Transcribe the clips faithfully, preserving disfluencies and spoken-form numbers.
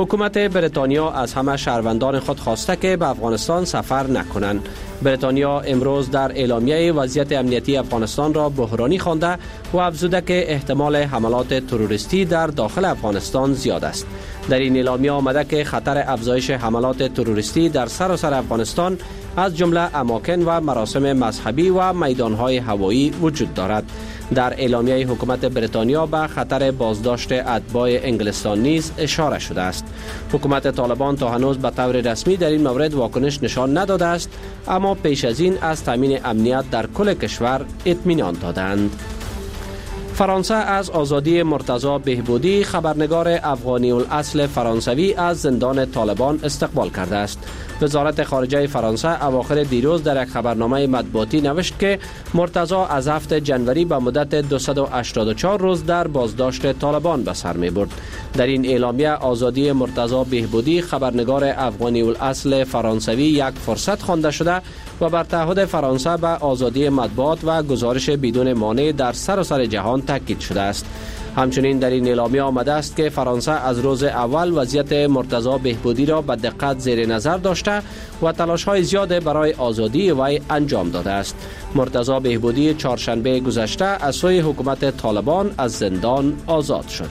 حکومت بریتانیا از همه شهروندان خود خواسته که به افغانستان سفر نکنند. بریتانیا امروز در اعلامیه وضعیت امنیتی افغانستان را بحرانی خوانده و افزوده که احتمال حملات تروریستی در داخل افغانستان زیاد است. در این اعلامیه آمده که خطر افزایش حملات تروریستی در سراسر افغانستان از جمله اماکن و مراسم مذهبی و میدانهای هوایی وجود دارد. در اعلامیه حکومت بریتانیا به خطر بازداشت اتباع انگلستان نیز اشاره شده است. حکومت طالبان تا هنوز به طور رسمی در این مورد واکنش نشان نداده است، اما پیش از این از تامین امنیت در کل کشور اطمینان دادند. فرانسه از آزادی مرتضی بهبودی، خبرنگار افغانی الاصل فرانسوی، از زندان طالبان استقبال کرده است. وزارت خارجه فرانسه اواخر دیروز در یک خبرنامه مطبوعاتی نوشت که مرتضی از هفتم جنوری به مدت دویست و هشتاد و چهار روز در بازداشت طالبان به سر می برد. در این اعلامیه آزادی مرتضی بهبودی، خبرنگار افغانی الاصل فرانسوی، یک فرصت خوانده شده و بر تعهد فرانسه به آزادی مطبوعات و گزارش بدون مانع در سراسر جهان تاکید شده است. همچنین در این اعلامیه آمده است که فرانسه از روز اول وضعیت مرتضی بهبودی را به دقت زیر نظر داشته و تلاش‌های زیاد برای آزادی وی انجام داده است. مرتضی بهبودی چهارشنبه گذشته از سوی حکومت طالبان از زندان آزاد شد.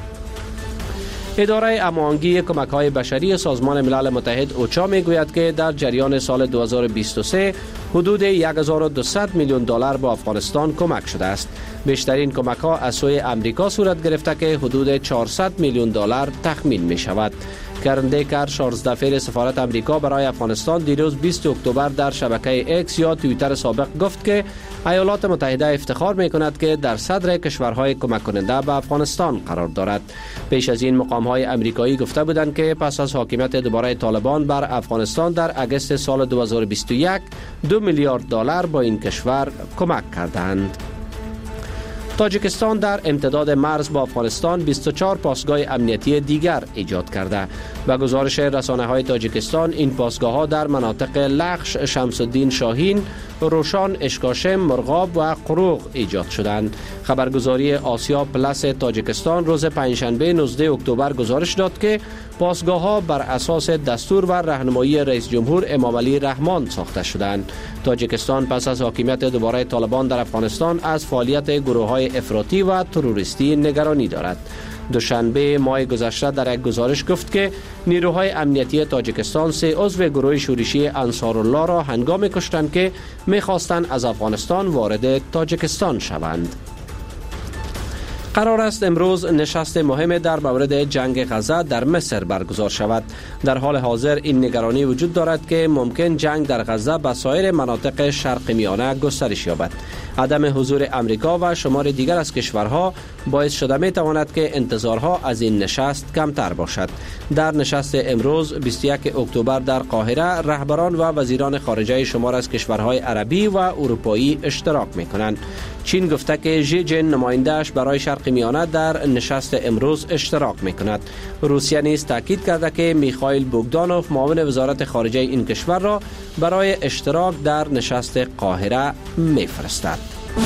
اداره هماهنگی کمک‌های بشری سازمان ملل متحد اوچا میگوید که در جریان سال دو هزار و بیست و سه حدود هزار و دویست میلیون دلار به افغانستان کمک شده است. بیشترین کمک‌ها از سوی امریکا صورت گرفته که حدود چهارصد میلیون دلار تخمین می شود. کرن دیکر، شانزده فعال سفارت امریکا برای افغانستان، دیروز بیست اکتبر در شبکه اکس یا توییتر سابق گفت که ایالات متحده افتخار می کند که در صدر کشورهای کمک کننده به افغانستان قرار دارد. پیش از این مقام‌های امریکایی گفته بودند که پس از حاکمیت دوباره طالبان بر افغانستان در اگست سال دو هزار و بیست و یک دو میلیارد دلار با این کشور کمک کردند. تاجیکستان در امتداد مرز با افغانستان بیست و چهار پاسگاه امنیتی دیگر ایجاد کرده. به گزارش رسانه‌های تاجیکستان، این پاسگاه‌ها در مناطق لخش، شمس الدین شاهین، روشان، اشکاشم، مرغاب و قروق ایجاد شدند. خبرگزاری آسیا پلاس تاجیکستان روز پنجشنبه نوزدهم اکتبر گزارش داد که پاسگاه‌ها بر اساس دستور و راهنمایی رئیس جمهور امامعلی رحمان ساخته شدند. تاجیکستان پس از حاکمیت دوباره طالبان در افغانستان از فعالیت گروه‌های افراطی و تروریستی نگرانی دارد. دوشنبه ماه گذشته در یک گزارش گفت که نیروهای امنیتی تاجیکستان سه عضو گروه شورشی انصارالله را هنگامی کشتند که می‌خواستند از افغانستان وارد تاجیکستان شوند. قرار است امروز نشست مهم در مورد جنگ غزه در مصر برگزار شود. در حال حاضر این نگرانی وجود دارد که ممکن جنگ در غزه به سایر مناطق شرق میانه گسترش یابد. عدم حضور امریکا و شمار دیگر از کشورها باعث شده می تواند که انتظارها از این نشست کمتر باشد. در نشست امروز بیست و یکم اکتبر در قاهره، رهبران و وزیران خارجه شمار از کشورهای عربی و اروپایی اشتراک می کنند. چین گفته که ژی جن نماینده‌اش برای شرق میانه در نشست امروز اشتراک می کند. روسیه نیز تاکید کرده که میخائیل بوگدانوف، معاون وزارت خارجه این کشور را برای اشتراک در نشست قاهره میفرستد.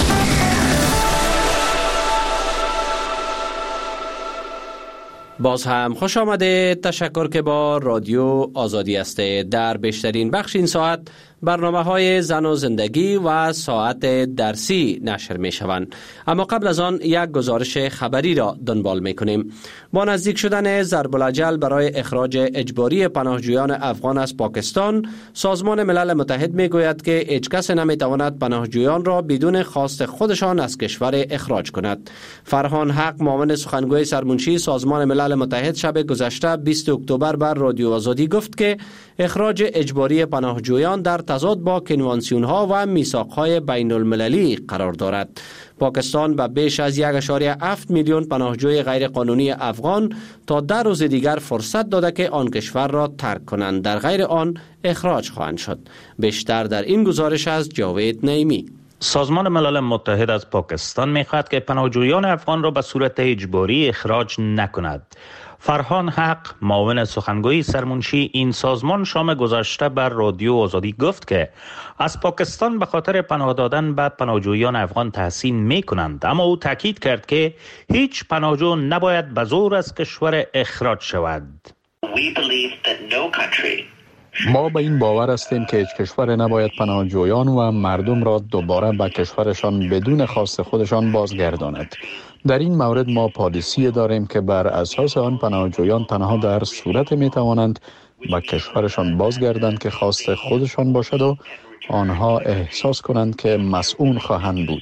باز هم خوش آمده. تشکر که با رادیو آزادی هستید. در بیشترین بخش این ساعت برنامه های زن و زندگی و ساعت درسی نشر می شوند. اما قبل از آن یک گزارش خبری را دنبال می کنیم. با نزدیک شدن ضرب الاجل برای اخراج اجباری پناهجویان افغان از پاکستان، سازمان ملل متحد می گوید که هیچ کس نمی تواند پناهجویان را بدون خواست خودشان از کشور اخراج کند. فرهان حق، معاون سخنگوی سرمنشی سازمان ملل متحد، شب گذشته بیست اکتبر بر رادیو آزادی گفت که اخراج اجباری پناهجویان در تضاد با کنوانسیون ها و میثاق های بین المللی قرار دارد. پاکستان به بیش از یک ممیز هفت میلیون پناهجوی غیر قانونی افغان تا ده روز دیگر فرصت داده که آن کشور را ترک کنند، در غیر آن اخراج خواهند شد. بیشتر در این گزارش از جاوید نعیمی. سازمان ملل متحد از پاکستان می‌خواهد که پناهجویان افغان را به صورت اجباری اخراج نکند. فرهان حق، معاون سخنگوی سرمنشی این سازمان، شام گذشته بر رادیو آزادی گفت که از پاکستان به خاطر پناه دادن به پناهجویان افغان تحسین می کنند، اما او تاکید کرد که هیچ پناهجو نباید به زور از کشور اخراج شود. ما به این باور هستیم که هیچ کشور نباید پناهجویان و مردم را دوباره به کشورشان بدون خواست خودشان بازگرداند. در این مورد ما پالیسی داریم که بر اساس آن پناهجویان تنها در صورت می توانند به کشورشان بازگردند که خواست خودشان باشد و آنها احساس کنند که مسئول خواهند بود.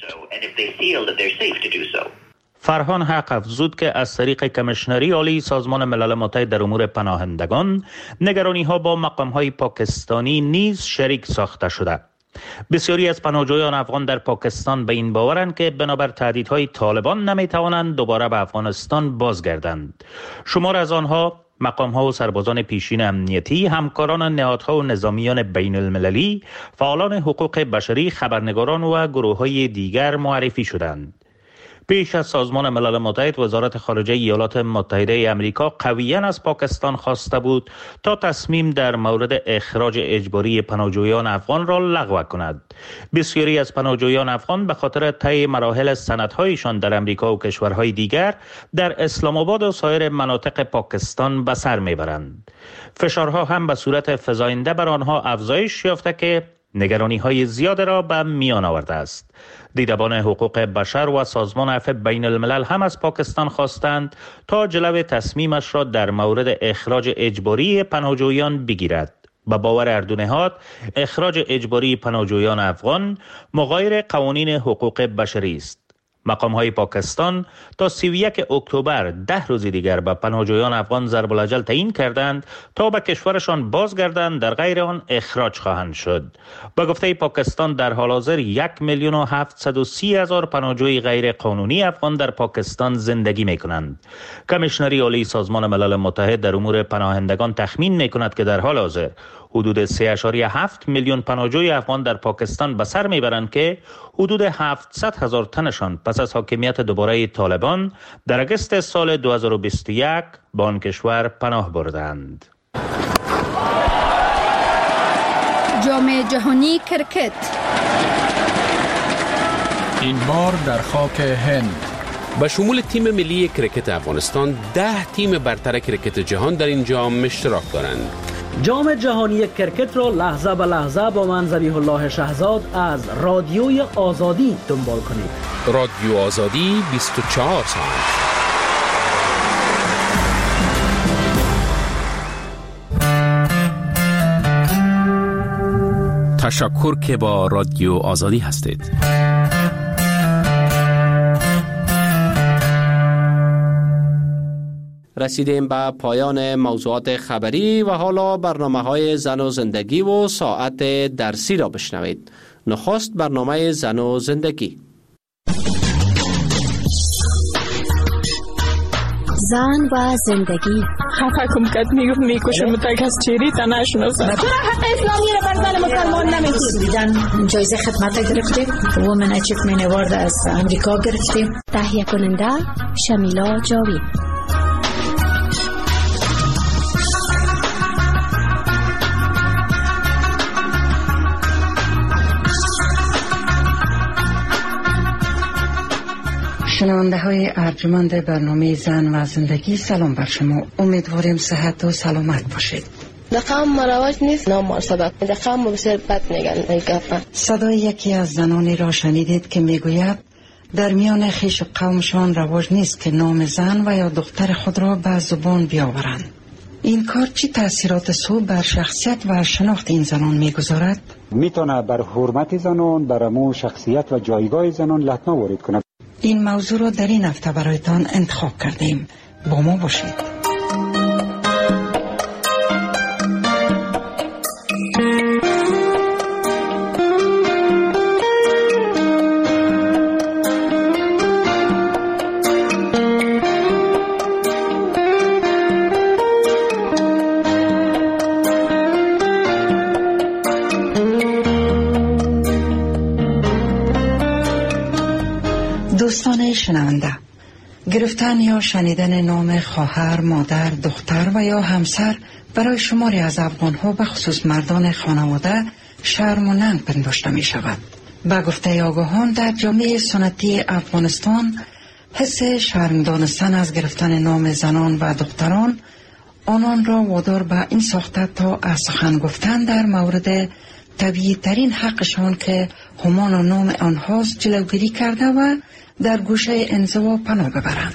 فرهان حق افزود که از طریق کمیشنری عالی سازمان ملل متحد در امور پناهندگان نگرانی ها با مقام های پاکستانی نیز شریک ساخته شده. بسیاری از پناهجویان افغان در پاکستان به این باورند که بنابر تهدیدهای طالبان نمی توانند دوباره به افغانستان بازگردند. شمار از آنها مقام ها و سربازان پیشین امنیتی، همکاران نهادها و نظامیان بین المللی، فعالان حقوق بشری، خبرنگاران و گروه های دیگر معرفی شدند. پیش از سازمان ملل متحد، وزارت خارجه ایالات متحده آمریکا قویاً از پاکستان خواسته بود تا تصمیم در مورد اخراج اجباری پناهجویان افغان را لغو کند. بسیاری از پناهجویان افغان به خاطر طی مراحل سندهایشان در آمریکا و کشورهای دیگر در اسلام آباد و سایر مناطق پاکستان به سر میبرند. فشارها هم به صورت فزاینده بر آنها افزایش یافته که نگرانی های زیاد را به میان آورده است. دیدبان حقوق بشر و سازمان عفو بین الملل هم از پاکستان خواستند تا جلو تصمیمش را در مورد اخراج اجباری پناهجویان بگیرد. به باور اردو نهاد، اخراج اجباری پناهجویان افغان مغایر قوانین حقوق بشری است. مقام های پاکستان تا سی و یک اکتبر ده روز دیگر به پناهجویان افغان ضرب الاجل تعیین کردند تا به کشورشان بازگردند، در غیر آن اخراج خواهند شد. به گفته پاکستان در حال حاضر یک میلیون و هفتصد و سی هزار پناهجوی غیر قانونی افغان در پاکستان زندگی می کنند. کمیشنری عالی سازمان ملل متحد در امور پناهندگان تخمین می کند که در حال حاضر حدود سه ممیز هفت میلیون پناهجوی افغان در پاکستان به سر میبرند که حدود هفتصد هزار تنشان پس از حاکمیت دوباره طالبان در اگست سال دو هزار و بیست و یک به آن کشور پناه بردند. جام جهانی کرکت این بار در خاک هند. به شمول تیم ملی کرکت افغانستان، ده تیم برتر کرکت جهان در این جام اشتراک دارند. جام جهانی کرکت را لحظه به لحظه با من ذبیح الله شهزاد از رادیوی آزادی دنبال کنید. رادیو آزادی بیست و چهار ساعت. تشکر که با رادیو آزادی هستید. رسیدیم به پایان موضوعات خبری و حالا برنامه های زن و زندگی و ساعت درسی را بشنوید. نخست برنامه زن و زندگی. زن و زندگی. خفه کم کد میگفت میکشم تک از چیری تا نشناسم. تو حق اسلامی رو بر زن مسلمان نمیدید. جایزه خدمت گرفتیم. وومن اچیومنت اوارد از امریکا گرفتیم. تهیه کننده شمیلا جاوی. شنونده های ارجمند برنامه زن و زندگی، سلام بر شما. امیدواریم صحت و سلامت باشید. دقام مراوج نیست، نام مرسبت دقام بسیار بد میگن میگفن. صدای یکی از زنانی را شنیدید که میگوید در میان خیش قومشان رواج نیست که نام زن و یا دختر خود را به زبان بیاورند. این کار چی تاثیرات سو بر شخصیت و شناخت این زنان میگذارد؟ میتونه بر حرمت زنان، بر امو شخصیت و جایگاه زنان لطمه وارد کنه. این موضوع را در این هفته برایتان انتخاب کردیم. با ما باشید. دوستان شنونده، گرفتن یا شنیدن نام خواهر، مادر، دختر و یا همسر برای شماری از افغان‌ها به خصوص مردان خانواده شرم و ننگ پنداشته می شود. به گفته آگاهان در جامعه سنتی افغانستان حس شرم دانستن از گرفتن نام زنان و دختران آنان را وادار به این ساخته تا از سخن گفتن در مورد طبیعی ترین حقشان که همان و نام آنهاست جلوگیری کرده و در گوشه انزوا پناه ببرند.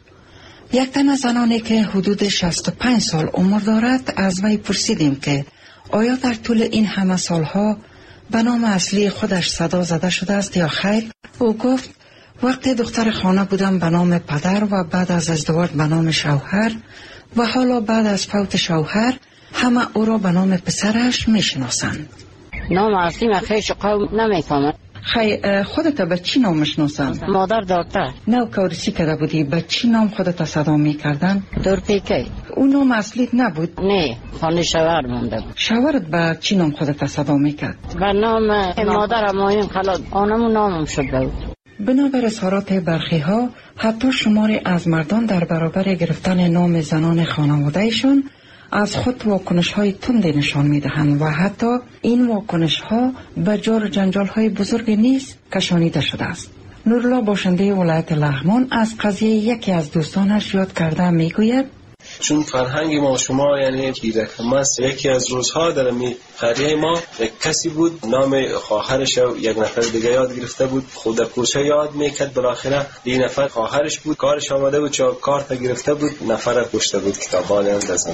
یک تن از زنانی که حدود شصت و پنج سال عمر دارد از وی پرسیدیم که آیا در طول این همه سالها به نام اصلی خودش صدا زده شده است یا خیر؟ او گفت وقتی دختر خانه بودم به نام پدر و بعد از ازدواج به نام شوهر و حالا بعد از فوت شوهر همه او را به نام پسرش میشناسند. نام اصلی من خیش قوم نمیکنم. خی خودت به چی نام میشناسند؟ مادر دکتر. نو کارسی کرده بودی به چی نام خودت صدا میکردن؟ دورپیکی. اون نام اصلیت نبود؟ نه، خانه شوهر مونده بود. شوهرت به چی نام خودت صدا میکرد؟ به نام مادر مایم خلاص آنمون نامم شده بود. بنابر اظهارات برخی ها حتی شماری از مردان در برابر گرفتن نام زنان خانوادهشان از خود واکنش های تندی نشان می دهند و حتی این واکنش ها به جار جنجال های بزرگ نیز کشانیده شده است. نورالله باشنده ولایت لغمان از قضیه یکی از دوستانش یاد کرده می گوید چون فرهنگ ما شما یعنی کیرکم است. یکی از روزها در می قریه ما یک کسی بود نام خواهرش و یک نفر دیگه یاد گرفته بود، خود کوچه یاد میکرد، بالاخره این نفر خواهرش بود، کارش آمده بود چون کارت گرفته بود، نفر کشته بود، کتابان هم دزدیده.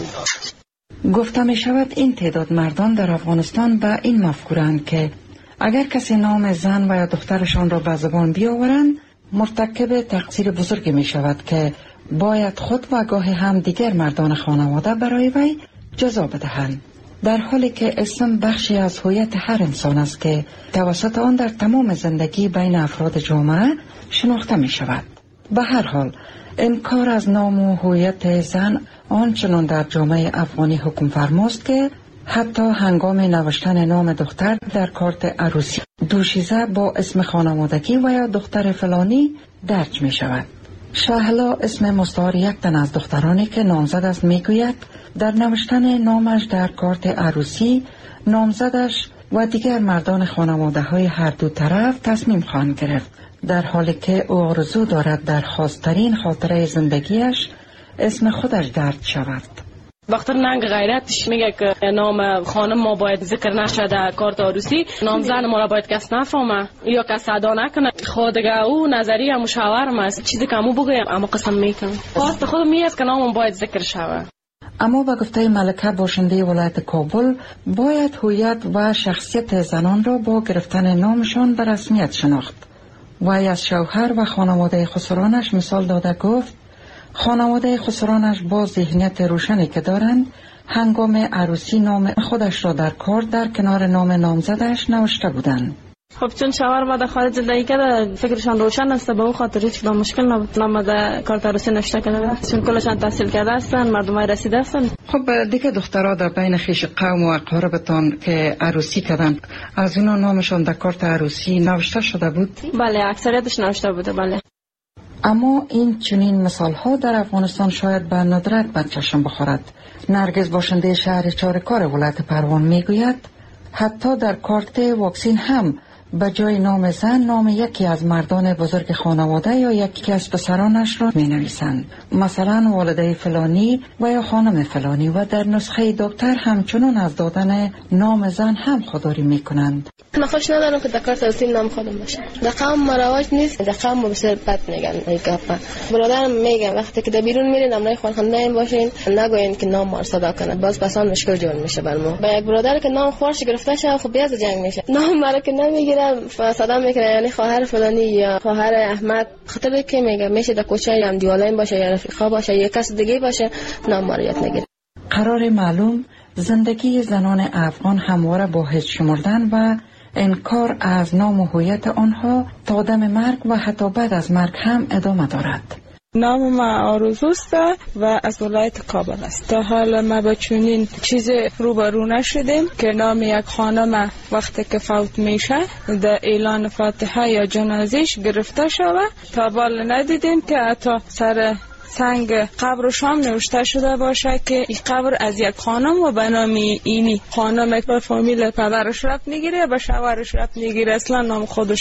گفته می شود این تعداد مردان در افغانستان به این مفکورند که اگر کسی نام زن و یا دخترشان را به زبان بیاورند مرتکب تقصیر بزرگی می شود که باید خود و گاهی هم دیگر مردان خانواده برای وی جزا بدهند، در حالی که اسم بخشی از هویت هر انسان است که توسط آن در تمام زندگی بین افراد جامعه شناخته می شود. به هر حال انکار از نام و هویت زن آنچنان در جامعه افغانی حکم فرماست که حتی هنگام نوشتن نام دختر در کارت عروسی دوشیزه با اسم خانوادگی و یا دختر فلانی درج می شود. شهلا اسم مستعار یک تن از دخترانی که نامزد است میگوید در نوشتن نامش در کارت عروسی نامزدش و دیگر مردان خانواده های هر دو طرف تصمیم خواهند گرفت، در حالی که او آرزو دارد در خاصترین خاطره زندگیش اسم خودش درج شود. وقتی ننگ غیرتش میگه که نام خانم ما باید ذکر نشه در کارت عروسی، نام زن ما را باید کس نفهمه یا کس ادا نکنه. خودگاه او نظریه مشاورم است، چیزی که امو بگویم اما قسم میکنم خواست خود میاد که نامم باید ذکر شوه. اما به گفته ملکه باشنده ولایت کابل باید هویت و شخصیت زنان را با گرفتن نامشان به رسمیت شناخت. وی از شوهر و خانواده خسرانش مثال داده گفت خانواده خسرانش با ذهنیت روشنی که دارند هنگام عروسی نام خودش را در کارت در کنار نام نامزدش نوشته بودند. خب چون شوهر ما در خارج زندگی کرده فکرشان روشن است، به اون خاطر هیچ کدام مشکل نبود نام در کارت عروسی نوشته کرده، چون کلشان تحصیل کرده هستند، مردمای رسیده هستند. خب دیگه دخترها در بین خویش قوم و اقاربتان که عروسی کردن از اونا نامشان در کارت عروسی نوشته شده بود؟ بله اکثریتش نوشته بوده. بله. اما این چنین مثال ها در افغانستان شاید به ندرت به چشم بخورد. نرگس باشنده شهر چارکار ولایت پروان میگوید حتی در کارت واکسین هم به جای نام زن نام یکی از مردان بزرگ خانواده یا یکی از پسرانش را می نویسند، مثلا والده فلانی و یا خانم فلانی، و در نسخه دکتر همچنان از دادن نام زن هم خودداری می کنند. من خوش ندارم که در کارت عروسی نام خودم باشه. در قوم مراواج نیست، در قوم بسیار بد میگن. این گپا برادرم میگه وقتی که در بیرون میرین نامای خانواده این باشین نگوین که نام ما صدا کنه، باز پسان مشکل جون میشه بر ما. با یک برادر که نام خورش گرفته شه خب بیاز جنگ میشه، نام مرا که نمیگیره صدا میکنه یعنی خواهر فلانی یا خواهر احمد، خاطر که میگه میشه در کوچه هم دیوالین باشه یا رفیقا باشه یا کس دیگه باشه نام ما رو یاد نگیره. قرار معلوم زندگی زنان افغان همواره با هیچ شمردن و انکار از نام و هویت آنها تا دم مرگ و حتی بعد از مرگ هم ادامه دارد. نام ما آرزوست و از ولایت کابل است. تا حالا ما با چنین چیز روبرو نشدیم که نام یک خانم وقتی که فوت میشه در اعلان فاتحه یا جنازش گرفته شود. تا بال ندیدیم که حتی سر سنگ قبر شام نوشته شده باشه که این قبر از یک خانم و به نام اینی خانم به فامیل پدرش رفت نگیره به شوهرش رفت نگیره، اصلا نام خودش